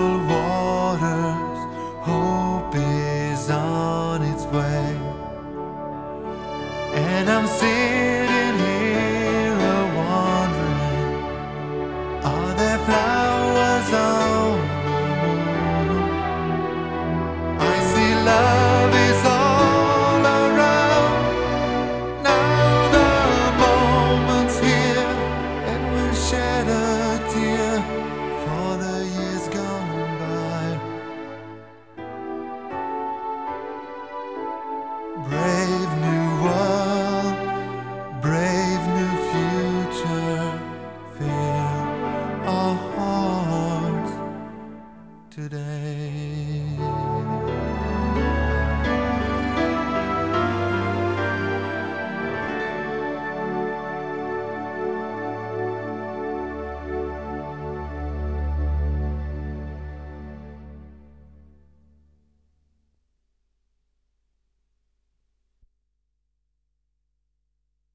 troubled waters, hope is on its way. And I'm sitting here wondering, are there flowers on the moon? I see love is all around. Now the moment's here, and we'll shed a tear for the years gone by. Brave new world, brave new future, fill our hearts today.